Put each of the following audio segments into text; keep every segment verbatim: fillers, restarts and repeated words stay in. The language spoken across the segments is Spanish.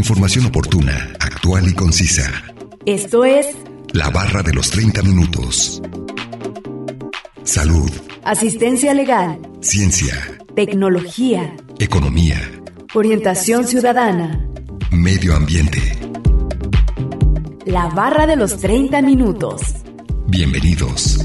Información oportuna, actual y concisa. Esto es La Barra de los treinta minutos. Salud. Asistencia legal. Ciencia. Tecnología. Economía. Orientación ciudadana. Medio ambiente. La Barra de los treinta minutos. Bienvenidos.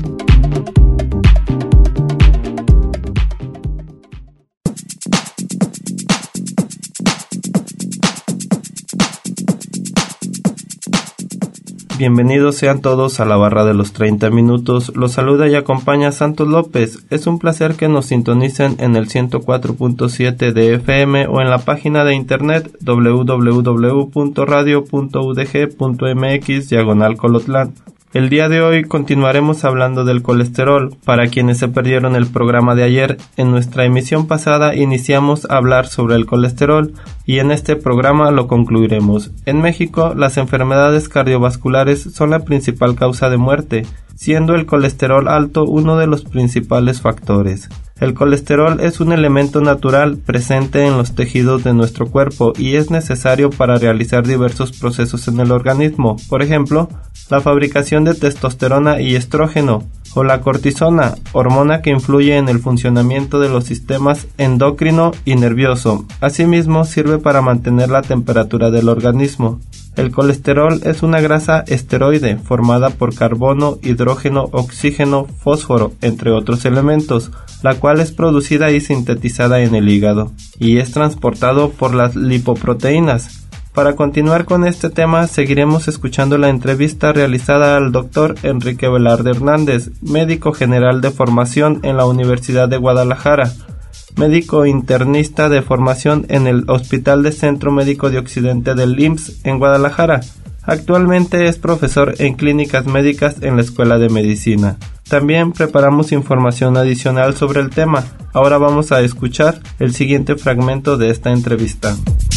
Bienvenidos sean todos a la Barra de los treinta minutos. Los saluda y acompaña Santos López. Es un placer que nos sintonicen en el ciento cuatro punto siete de F M o en la página de internet doble u doble u doble u punto radio punto u d g punto m x diagonal Colotlán. El día de hoy continuaremos hablando del colesterol. Para quienes se perdieron el programa de ayer, en nuestra emisión pasada iniciamos a hablar sobre el colesterol y en este programa lo concluiremos. En México, las enfermedades cardiovasculares son la principal causa de muerte, siendo el colesterol alto uno de los principales factores. El colesterol es un elemento natural presente en los tejidos de nuestro cuerpo y es necesario para realizar diversos procesos en el organismo, por ejemplo, la fabricación de testosterona y estrógeno, o la cortisona, hormona que influye en el funcionamiento de los sistemas endocrino y nervioso. Asimismo, sirve para mantener la temperatura del organismo. El colesterol es una grasa esteroide formada por carbono, hidrógeno, oxígeno, fósforo, entre otros elementos, la cual es producida y sintetizada en el hígado, y es transportado por las lipoproteínas. Para continuar con este tema, seguiremos escuchando la entrevista realizada al doctor Enrique Velarde Hernández, médico general de formación en la Universidad de Guadalajara, médico internista de formación en el Hospital de Centro Médico de Occidente del I M S S en Guadalajara. Actualmente es profesor en clínicas médicas en la Escuela de Medicina. También preparamos información adicional sobre el tema. Ahora vamos a escuchar el siguiente fragmento de esta entrevista.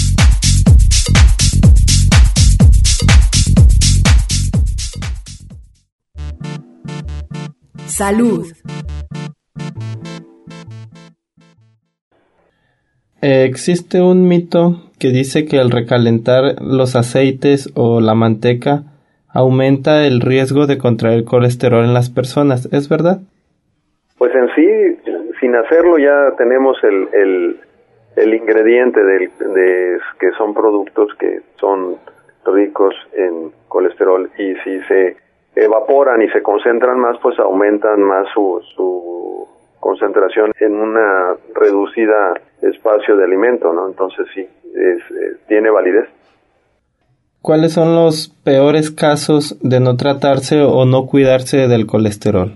Salud. Eh, existe un mito que dice que al recalentar los aceites o la manteca aumenta el riesgo de contraer colesterol en las personas. ¿Es verdad? Pues en sí, sin hacerlo ya tenemos el, el, el ingrediente del, de que son productos que son ricos en colesterol, y si se evaporan y se concentran más, pues aumentan más su, su concentración en una reducida espacio de alimento, ¿no? Entonces sí, es, eh, tiene validez. ¿Cuáles son los peores casos de no tratarse o no cuidarse del colesterol?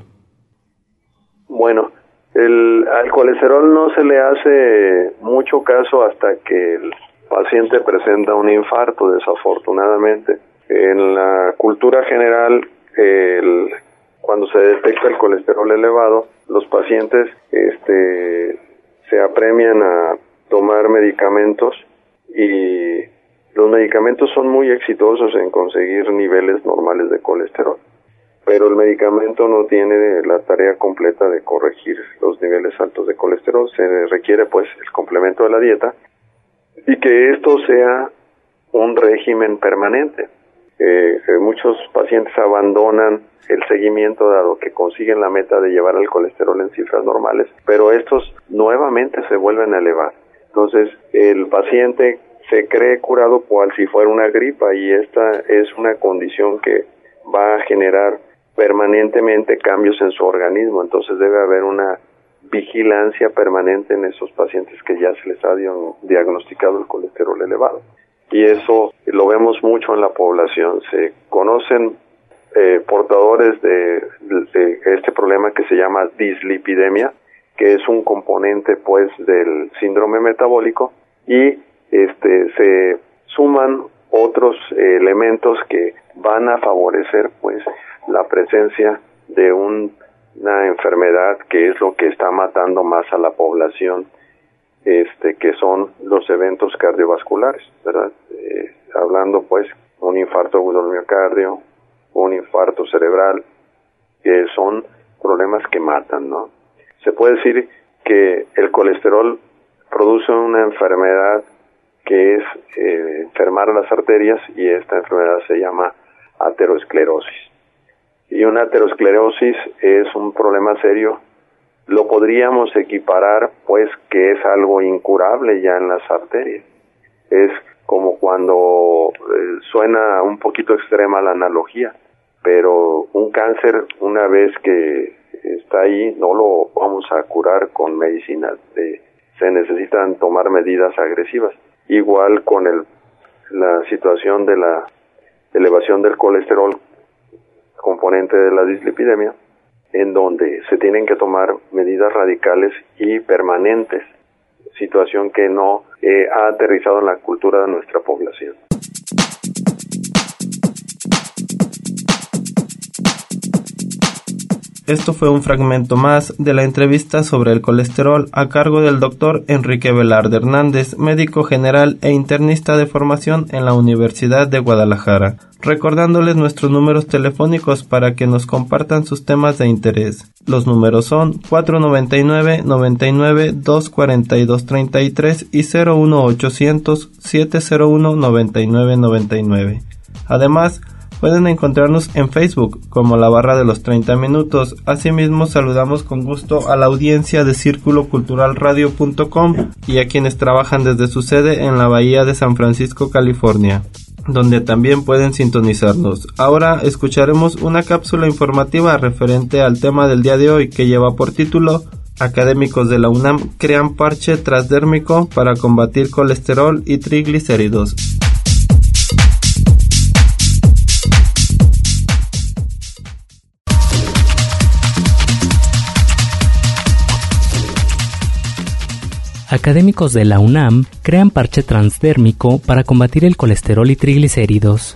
Bueno, el, al colesterol no se le hace mucho caso hasta que el paciente presenta un infarto, desafortunadamente. En la cultura general, el, cuando se detecta el colesterol elevado, los pacientes este, se apremian a tomar medicamentos, y los medicamentos son muy exitosos en conseguir niveles normales de colesterol, pero el medicamento no tiene la tarea completa de corregir los niveles altos de colesterol. Se requiere pues el complemento de la dieta y que esto sea un régimen permanente. Eh, muchos pacientes abandonan el seguimiento dado que consiguen la meta de llevar el colesterol en cifras normales, pero estos nuevamente se vuelven a elevar. Entonces el paciente se cree curado cual si fuera una gripa, y esta es una condición que va a generar permanentemente cambios en su organismo. Entonces debe haber una vigilancia permanente en esos pacientes que ya se les ha diagnosticado el colesterol elevado. Y eso lo vemos mucho en la población. Se conocen eh, portadores de, de este problema que se llama dislipidemia, que es un componente pues del síndrome metabólico, y este se suman otros eh, elementos que van a favorecer pues la presencia de un, una enfermedad que es lo que está matando más a la población, este que son los eventos cardiovasculares, ¿verdad? Eh, hablando pues un infarto agudo del miocardio, un infarto cerebral, que son problemas que matan, ¿no? Se puede decir que el colesterol produce una enfermedad que es eh, enfermar las arterias, y esta enfermedad se llama aterosclerosis. Y una aterosclerosis es un problema serio. Lo podríamos equiparar, pues, que es algo incurable ya en las arterias. Es como cuando eh, suena un poquito extrema la analogía, pero un cáncer, una vez que está ahí, no lo vamos a curar con medicinas. Eh, se necesitan tomar medidas agresivas. Igual con el, la situación de la elevación del colesterol, componente de la dislipidemia, en donde se tienen que tomar medidas radicales y permanentes, situación que no eh, ha aterrizado en la cultura de nuestra población. Esto fue un fragmento más de la entrevista sobre el colesterol a cargo del doctor Enrique Velarde Hernández, médico general e internista de formación en la Universidad de Guadalajara, recordándoles nuestros números telefónicos para que nos compartan sus temas de interés. Los números son cuatro noventa y nueve, noventa y nueve, doscientos cuarenta y dos treinta y tres y cero uno ochocientos, setecientos uno, noventa y nueve noventa y nueve. Además, pueden encontrarnos en Facebook como La Barra de los treinta Minutos. Asimismo, saludamos con gusto a la audiencia de círculo cultural radio punto com y a quienes trabajan desde su sede en la Bahía de San Francisco, California, donde también pueden sintonizarnos. Ahora escucharemos una cápsula informativa referente al tema del día de hoy, que lleva por título Académicos de la UNAM crean parche transdérmico para combatir colesterol y triglicéridos. Académicos de la UNAM crean parche transdérmico para combatir el colesterol y triglicéridos.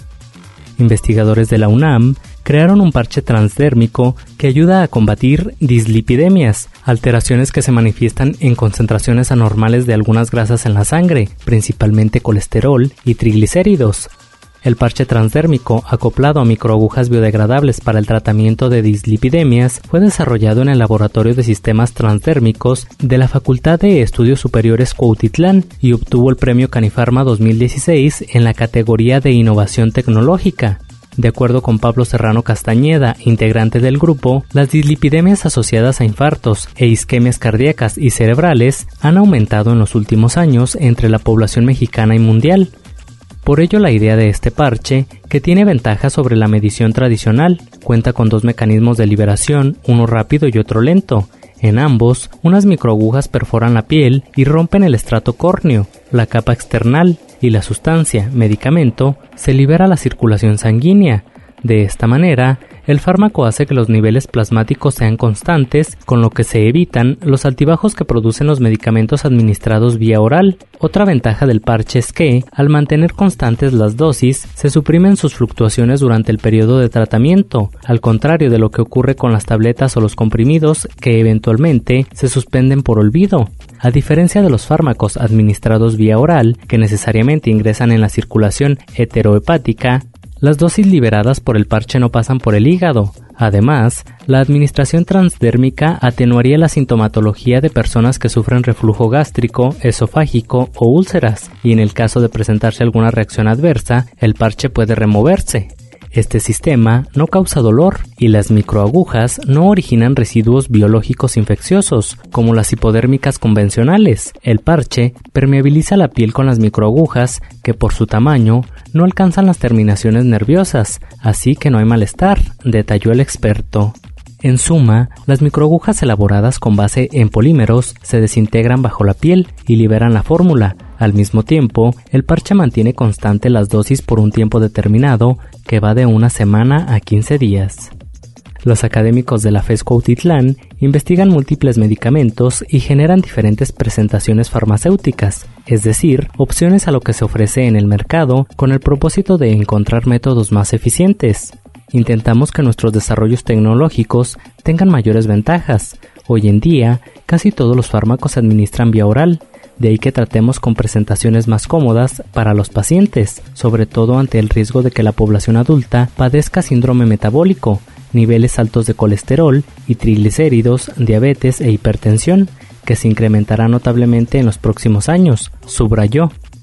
Investigadores de la UNAM crearon un parche transdérmico que ayuda a combatir dislipidemias, alteraciones que se manifiestan en concentraciones anormales de algunas grasas en la sangre, principalmente colesterol y triglicéridos. El parche transdérmico, acoplado a microagujas biodegradables para el tratamiento de dislipidemias, fue desarrollado en el Laboratorio de Sistemas Transdérmicos de la Facultad de Estudios Superiores Cuautitlán y obtuvo el Premio Canifarma dos mil dieciséis en la categoría de Innovación Tecnológica. De acuerdo con Pablo Serrano Castañeda, integrante del grupo, las dislipidemias asociadas a infartos e isquemias cardíacas y cerebrales han aumentado en los últimos años entre la población mexicana y mundial. Por ello, la idea de este parche, que tiene ventajas sobre la medición tradicional, cuenta con dos mecanismos de liberación, uno rápido y otro lento. En ambos, unas microagujas perforan la piel y rompen el estrato córneo, la capa external, y la sustancia, medicamento, se libera a la circulación sanguínea. De esta manera, el fármaco hace que los niveles plasmáticos sean constantes, con lo que se evitan los altibajos que producen los medicamentos administrados vía oral. Otra ventaja del parche es que, al mantener constantes las dosis, se suprimen sus fluctuaciones durante el periodo de tratamiento, al contrario de lo que ocurre con las tabletas o los comprimidos, que eventualmente se suspenden por olvido. A diferencia de los fármacos administrados vía oral, que necesariamente ingresan en la circulación heterohepática, las dosis liberadas por el parche no pasan por el hígado. Además, la administración transdérmica atenuaría la sintomatología de personas que sufren reflujo gástrico, esofágico o úlceras, y en el caso de presentarse alguna reacción adversa, el parche puede removerse. Este sistema no causa dolor y las microagujas no originan residuos biológicos infecciosos, como las hipodérmicas convencionales. El parche permeabiliza la piel con las microagujas, que por su tamaño no alcanzan las terminaciones nerviosas, así que no hay malestar, detalló el experto. En suma, las microagujas elaboradas con base en polímeros se desintegran bajo la piel y liberan la fórmula. Al mismo tiempo, el parche mantiene constante las dosis por un tiempo determinado, que va de una semana a quince días. Los académicos de la FES Cuautitlán investigan múltiples medicamentos y generan diferentes presentaciones farmacéuticas, es decir, opciones a lo que se ofrece en el mercado con el propósito de encontrar métodos más eficientes. Intentamos que nuestros desarrollos tecnológicos tengan mayores ventajas. Hoy en día, casi todos los fármacos se administran vía oral, de ahí que tratemos con presentaciones más cómodas para los pacientes, sobre todo ante el riesgo de que la población adulta padezca síndrome metabólico, niveles altos de colesterol y triglicéridos, diabetes e hipertensión, que se incrementará notablemente en los próximos años, subrayó.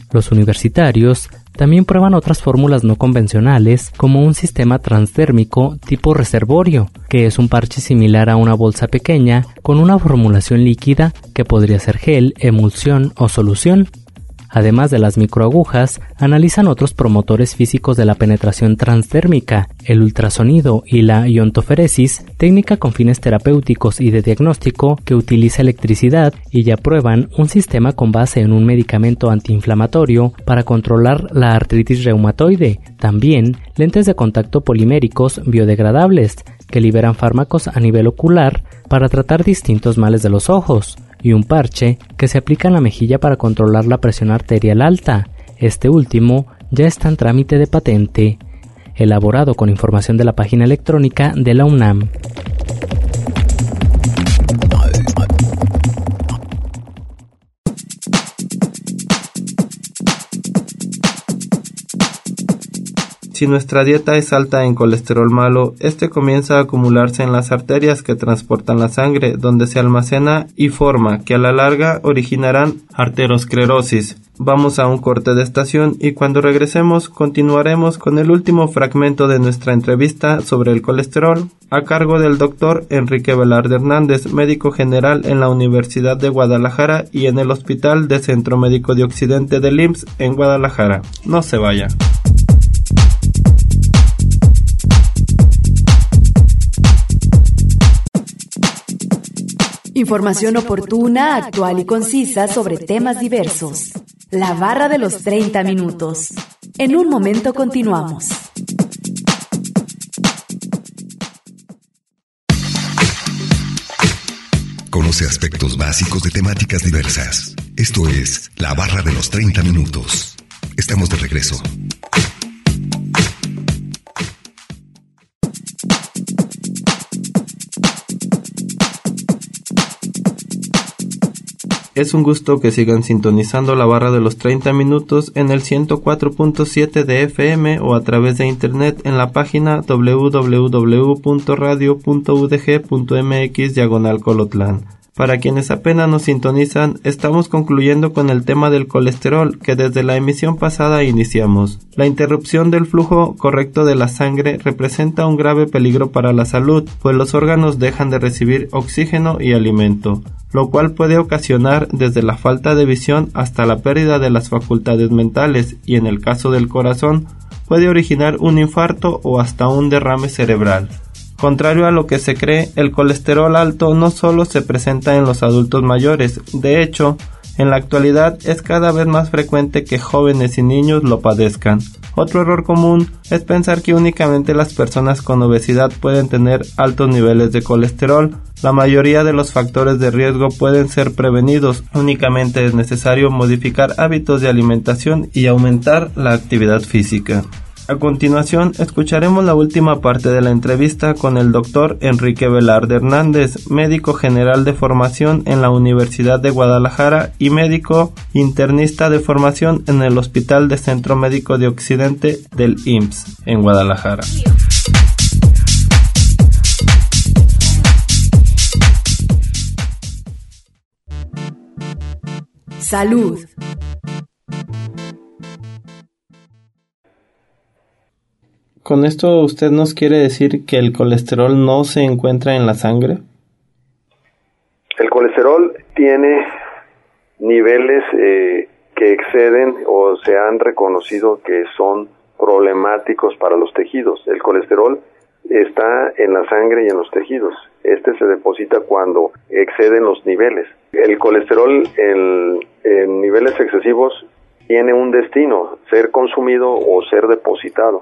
Los universitarios también prueban otras fórmulas no convencionales, como un sistema transdérmico tipo reservorio, que es un parche similar a una bolsa pequeña con una formulación líquida que podría ser gel, emulsión o solución. Además de las microagujas, analizan otros promotores físicos de la penetración transdérmica, el ultrasonido y la iontoferesis, técnica con fines terapéuticos y de diagnóstico que utiliza electricidad, y ya prueban un sistema con base en un medicamento antiinflamatorio para controlar la artritis reumatoide. También lentes de contacto poliméricos biodegradables que liberan fármacos a nivel ocular para tratar distintos males de los ojos, y un parche que se aplica en la mejilla para controlar la presión arterial alta. Este último ya está en trámite de patente, elaborado con información de la página electrónica de la UNAM. Si nuestra dieta es alta en colesterol malo, este comienza a acumularse en las arterias que transportan la sangre, donde se almacena y forma, que a la larga originarán arteriosclerosis. Vamos a un corte de estación y cuando regresemos continuaremos con el último fragmento de nuestra entrevista sobre el colesterol, a cargo del doctor Enrique Velarde Hernández, médico general en la Universidad de Guadalajara y en el Hospital de Centro Médico de Occidente del I M S S en Guadalajara. No se vaya. Información oportuna, actual y concisa sobre temas diversos. La barra de los treinta minutos. En un momento continuamos. Conoce aspectos básicos de temáticas diversas. Esto es La Barra de los treinta minutos. Estamos de regreso. Es un gusto que sigan sintonizando la barra de los treinta minutos en el ciento cuatro punto siete de F M o a través de internet en la página doble u doble u doble u punto radio punto u d g punto m x diagonal Colotlán. Para quienes apenas nos sintonizan, estamos concluyendo con el tema del colesterol que desde la emisión pasada iniciamos. La interrupción del flujo correcto de la sangre representa un grave peligro para la salud, pues los órganos dejan de recibir oxígeno y alimento, lo cual puede ocasionar desde la falta de visión hasta la pérdida de las facultades mentales y en el caso del corazón puede originar un infarto o hasta un derrame cerebral. Contrario a lo que se cree, el colesterol alto no solo se presenta en los adultos mayores, de hecho, en la actualidad es cada vez más frecuente que jóvenes y niños lo padezcan. Otro error común es pensar que únicamente las personas con obesidad pueden tener altos niveles de colesterol. La mayoría de los factores de riesgo pueden ser prevenidos, únicamente es necesario modificar hábitos de alimentación y aumentar la actividad física. A continuación, escucharemos la última parte de la entrevista con el doctor Enrique Velarde Hernández, médico general de formación en la Universidad de Guadalajara y médico internista de formación en el Hospital de Centro Médico de Occidente del I M S S en Guadalajara. Salud. ¿Con esto usted nos quiere decir que el colesterol no se encuentra en la sangre? El colesterol tiene niveles eh, que exceden o se han reconocido que son problemáticos para los tejidos. El colesterol está en la sangre y en los tejidos. Este se deposita cuando exceden los niveles. El colesterol en, en niveles excesivos tiene un destino, ser consumido o ser depositado.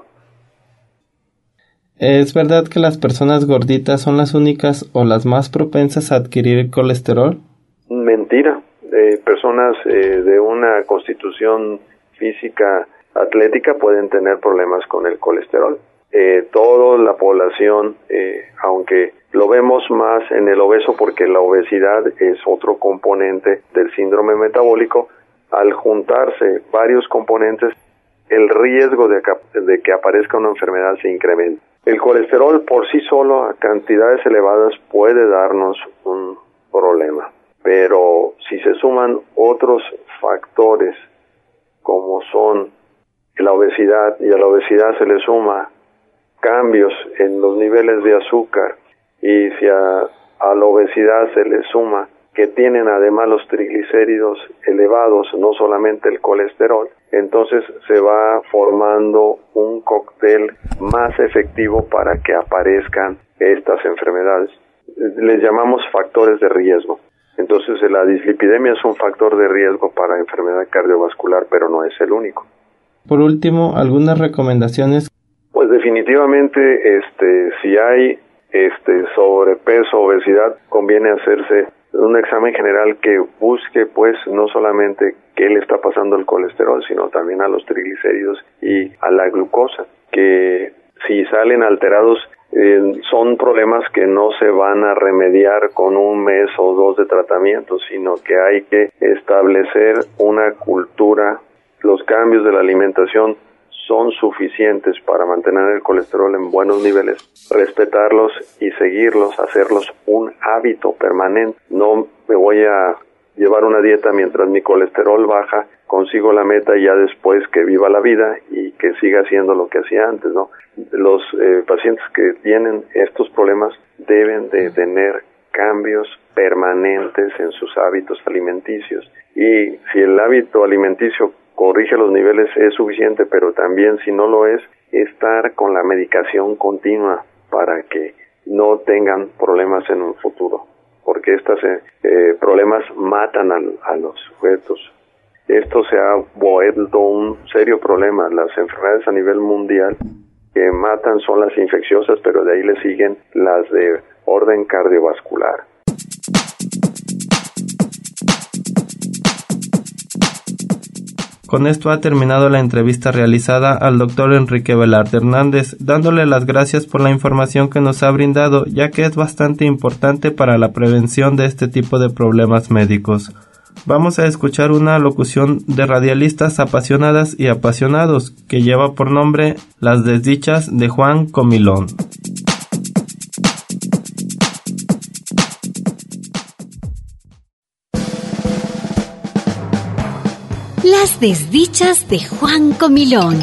¿Es verdad que las personas gorditas son las únicas o las más propensas a adquirir colesterol? Mentira. Eh, personas eh, de una constitución física atlética pueden tener problemas con el colesterol. Eh, toda la población, eh, aunque lo vemos más en el obeso porque la obesidad es otro componente del síndrome metabólico, al juntarse varios componentes, el riesgo de que, de que aparezca una enfermedad se incrementa. El colesterol por sí solo a cantidades elevadas puede darnos un problema, pero si se suman otros factores como son la obesidad, y a la obesidad se le suma cambios en los niveles de azúcar, y si a, a la obesidad se le suma que tienen además los triglicéridos elevados, no solamente el colesterol, entonces se va formando un cóctel más efectivo para que aparezcan estas enfermedades. Les llamamos factores de riesgo. Entonces la dislipidemia es un factor de riesgo para enfermedad cardiovascular, pero no es el único. Por último, ¿algunas recomendaciones? Pues definitivamente, este, si hay este sobrepeso, obesidad, conviene hacerse un examen general que busque, pues, no solamente qué le está pasando al colesterol, sino también a los triglicéridos y a la glucosa, que si salen alterados, eh, son problemas que no se van a remediar con un mes o dos de tratamiento, sino que hay que establecer una cultura. Los cambios de la alimentación son suficientes para mantener el colesterol en buenos niveles, respetarlos y seguirlos, hacerlos un hábito permanente. No me voy a llevar una dieta mientras mi colesterol baja, consigo la meta y ya después que viva la vida y que siga haciendo lo que hacía antes, ¿no? Los eh, pacientes que tienen estos problemas deben de tener cambios permanentes en sus hábitos alimenticios, y si el hábito alimenticio corrige los niveles es suficiente, pero también si no lo es, estar con la medicación continua para que no tengan problemas en un futuro, porque estos eh, eh, problemas matan a, a los sujetos. Esto se ha vuelto un serio problema. Las enfermedades a nivel mundial que matan son las infecciosas, pero de ahí le siguen las de orden cardiovascular. Con esto ha terminado la entrevista realizada al doctor Enrique Velarde Hernández, dándole las gracias por la información que nos ha brindado, ya que es bastante importante para la prevención de este tipo de problemas médicos. Vamos a escuchar una locución de radialistas apasionadas y apasionados que lleva por nombre Las desdichas de Juan Comilón. Las desdichas de Juan Comilón.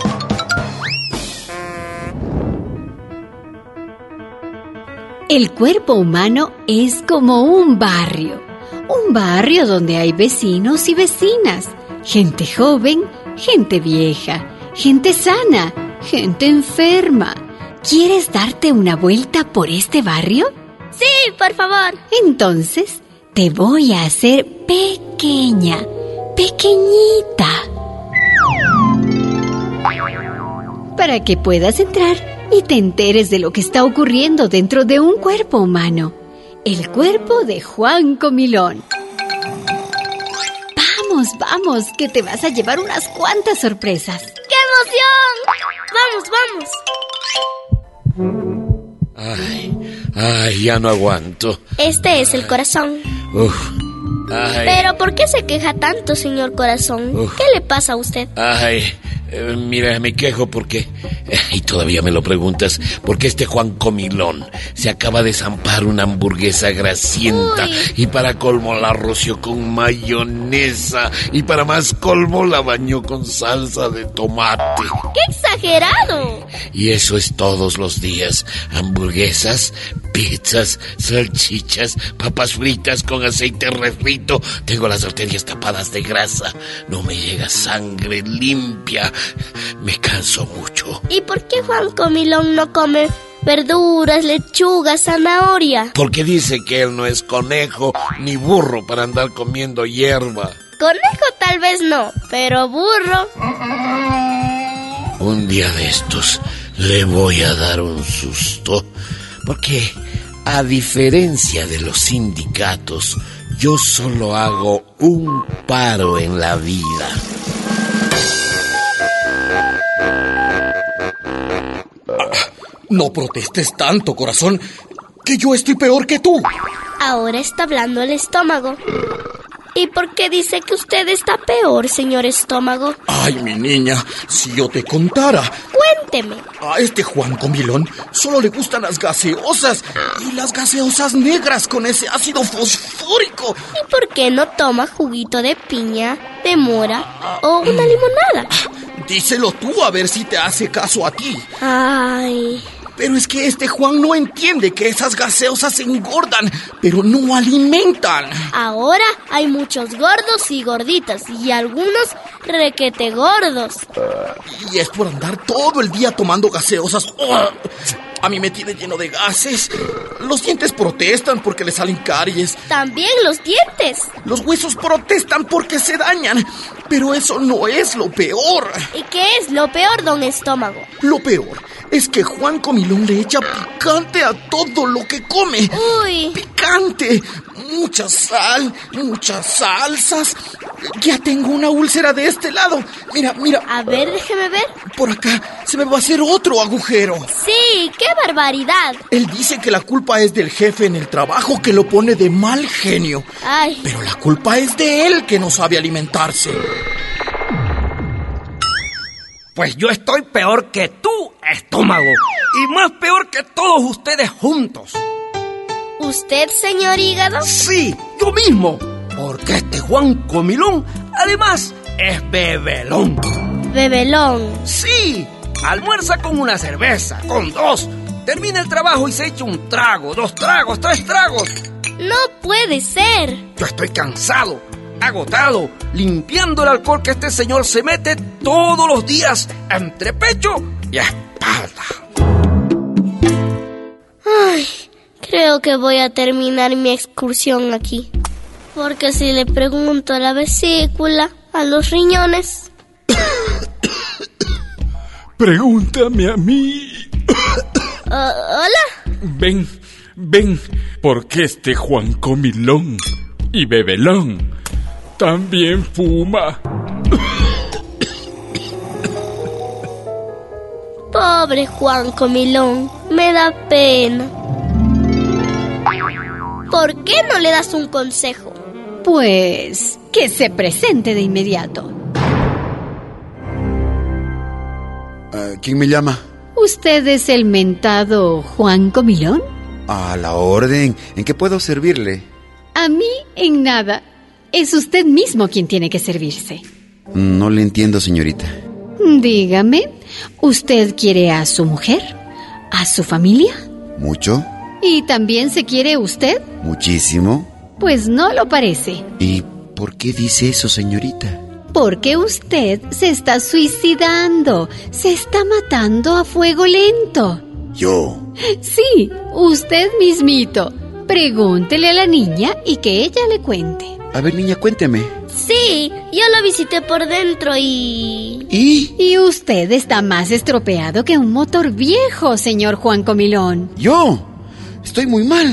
El cuerpo humano es como un barrio, un barrio donde hay vecinos y vecinas, gente joven, gente vieja, gente sana, gente enferma. ¿Quieres darte una vuelta por este barrio? Sí, por favor. Entonces, te voy a hacer pequeña. Pequeñita, para que puedas entrar y te enteres de lo que está ocurriendo dentro de un cuerpo humano, el cuerpo de Juan Comilón. Vamos, vamos, que te vas a llevar unas cuantas sorpresas. ¡Qué emoción! ¡Vamos, vamos! Ay, ay, ya no aguanto. Este es el corazón. Uf. Ay. Pero ¿por qué se queja tanto, señor corazón? Uf. ¿Qué le pasa a usted? Ay, eh, mira, me quejo porque, eh, y todavía me lo preguntas, porque este Juan Comilón se acaba de zampar una hamburguesa grasienta. Uy. Y para colmo la roció con mayonesa y para más colmo la bañó con salsa de tomate. ¡Qué exagerado! Y eso es todos los días: hamburguesas, pizzas, salchichas, papas fritas con aceite refrito. Tengo las arterias tapadas de grasa, no me llega sangre limpia, me canso mucho. ¿Y por qué Juan Comilón no come verduras, lechuga, zanahoria? Porque dice que él no es conejo ni burro para andar comiendo hierba. Conejo tal vez no, pero burro. Un día de estos le voy a dar un susto, porque a diferencia de los sindicatos, yo solo hago un paro en la vida. No protestes tanto, corazón, que yo estoy peor que tú. Ahora está hablando el estómago. ¿Y por qué dice que usted está peor, señor estómago? Ay, mi niña, si yo te contara. Cuénteme. A este Juan Comilón solo le gustan las gaseosas, y las gaseosas negras con ese ácido fosfórico. ¿Y por qué no toma juguito de piña, de mora o una limonada. Díselo tú a ver si te hace caso a ti. Ay... Pero es que este Juan no entiende que esas gaseosas engordan, pero no alimentan. Ahora hay muchos gordos y gorditas, y algunos requete gordos. Y es por andar todo el día tomando gaseosas. ¡Oh! A mí me tiene lleno de gases. Los dientes protestan porque le salen caries. También los dientes. Los huesos protestan porque se dañan. Pero eso no es lo peor. ¿Y qué es lo peor, don Estómago? Lo peor es que Juan Comilón le echa picante a todo lo que come. ¡Uy! ¡Picante! Mucha sal, muchas salsas. Ya tengo una úlcera de este lado. Mira, mira. A ver, déjeme ver. Por acá se me va a hacer otro agujero. Sí, qué barbaridad. Él dice que la culpa es del jefe en el trabajo que lo pone de mal genio. Ay. Pero la culpa es de él que no sabe alimentarse. Pues yo estoy peor que tú, Estómago. Y más peor que todos ustedes juntos. ¿Usted, señor Hígado? Sí, yo mismo. Porque este Juan Comilón, además, es bebelón. ¿Bebelón? Sí, almuerza con una cerveza, con dos. Termina el trabajo y se echa un trago, dos tragos, tres tragos. No puede ser. Yo estoy cansado, agotado, limpiando el alcohol que este señor se mete todos los días entre pecho y espalda. Ay, creo que voy a terminar mi excursión aquí. Porque si le pregunto a la vesícula, a los riñones... Pregúntame a mí. Uh, ¿Hola? Ven, ven, porque este Juan Comilón y bebelón también fuma. Pobre Juan Comilón, me da pena. ¿Por qué no le das un consejo? Pues que se presente de inmediato. Uh, ¿Quién me llama? ¿Usted es el mentado Juan Comilón? A la orden. ¿En qué puedo servirle? A mí, en nada. Es usted mismo quien tiene que servirse. No le entiendo, señorita. Dígame, ¿usted quiere a su mujer? ¿A su familia? ¿Mucho? ¿Y también se quiere usted? ¿Muchísimo? Pues no lo parece. ¿Y por qué dice eso, señorita? Porque usted se está suicidando, se está matando a fuego lento. ¿Yo? Sí, usted mismito. Pregúntele a la niña y que ella le cuente. A ver, niña, cuénteme. Sí, yo lo visité por dentro y... ¿Y? Y usted está más estropeado que un motor viejo, señor Juan Comilón. ¿Yo? Estoy muy mal.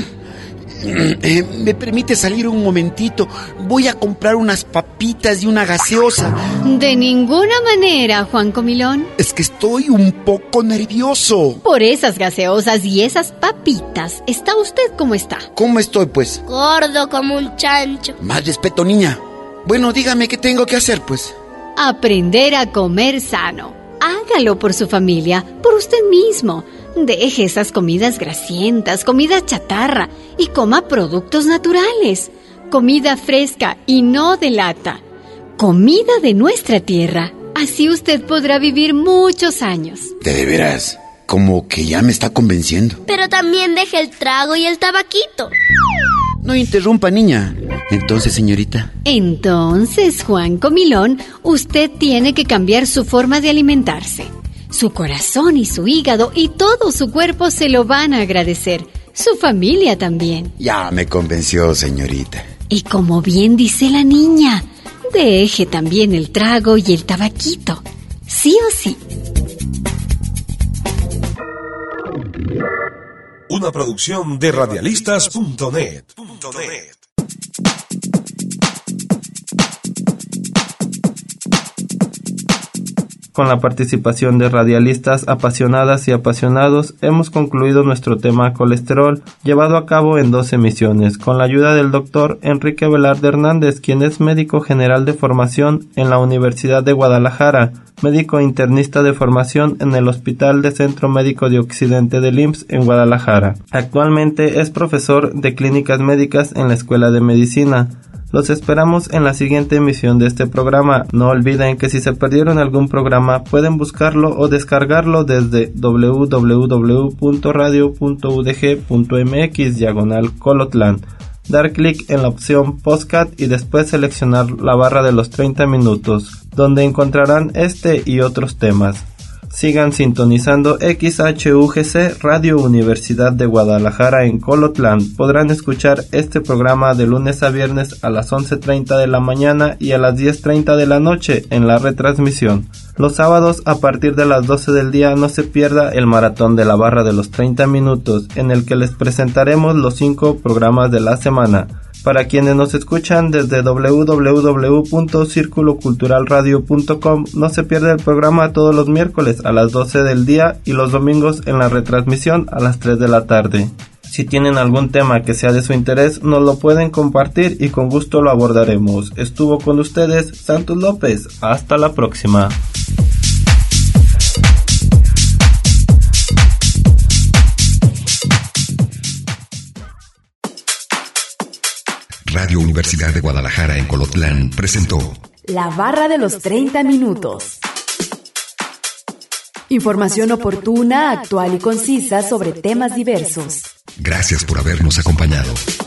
Eh, ¿Me permite salir un momentito? Voy a comprar unas papitas y una gaseosa. De ninguna manera, Juan Comilón. Es que estoy un poco nervioso. Por esas gaseosas y esas papitas, ¿está usted como está? ¿Cómo estoy, pues? Gordo como un chancho. Más respeto, niña. Bueno, dígame qué tengo que hacer, pues. Aprender a comer sano. Hágalo por su familia, por usted mismo. Deje esas comidas grasientas, comida chatarra y coma productos naturales. Comida fresca y no de lata. Comida de nuestra tierra. Así usted podrá vivir muchos años. De veras, como que ya me está convenciendo. Pero también deje el trago y el tabaquito. No interrumpa, niña. Entonces, señorita. Entonces, Juan Comilón, usted tiene que cambiar su forma de alimentarse. Su corazón y su hígado y todo su cuerpo se lo van a agradecer. Su familia también. Ya me convenció, señorita. Y como bien dice la niña, deje también el trago y el tabaquito. Sí o sí. Una producción de radialistas punto net. Con la participación de radialistas apasionadas y apasionados, hemos concluido nuestro tema colesterol, llevado a cabo en dos emisiones, con la ayuda del doctor Enrique Velarde Hernández, quien es médico general de formación en la Universidad de Guadalajara, médico internista de formación en el Hospital de Centro Médico de Occidente del I M S S en Guadalajara. Actualmente es profesor de clínicas médicas en la Escuela de Medicina. Los esperamos en la siguiente emisión de este programa. No olviden que si se perdieron algún programa pueden buscarlo o descargarlo desde w w w punto radio punto u d g punto m x diagonal Colotlán. Dar clic en la opción Podcast y después seleccionar la barra de los treinta minutos, donde encontrarán este y otros temas. Sigan sintonizando X H U G C Radio Universidad de Guadalajara en Colotlán. Podrán escuchar este programa de lunes a viernes a las once treinta de la mañana y a las diez treinta de la noche en la retransmisión. Los sábados a partir de las doce del día no se pierda el maratón de la barra de los treinta minutos, en el que les presentaremos los cinco programas de la semana. Para quienes nos escuchan desde w w w punto círculo cultural radio punto com, no se pierde el programa todos los miércoles a las doce del día y los domingos en la retransmisión a las tres de la tarde. Si tienen algún tema que sea de su interés, nos lo pueden compartir y con gusto lo abordaremos. Estuvo con ustedes Santos López. Hasta la próxima. Radio Universidad de Guadalajara en Colotlán presentó La Barra de los treinta minutos. Información oportuna, actual y concisa sobre temas diversos. Gracias por habernos acompañado.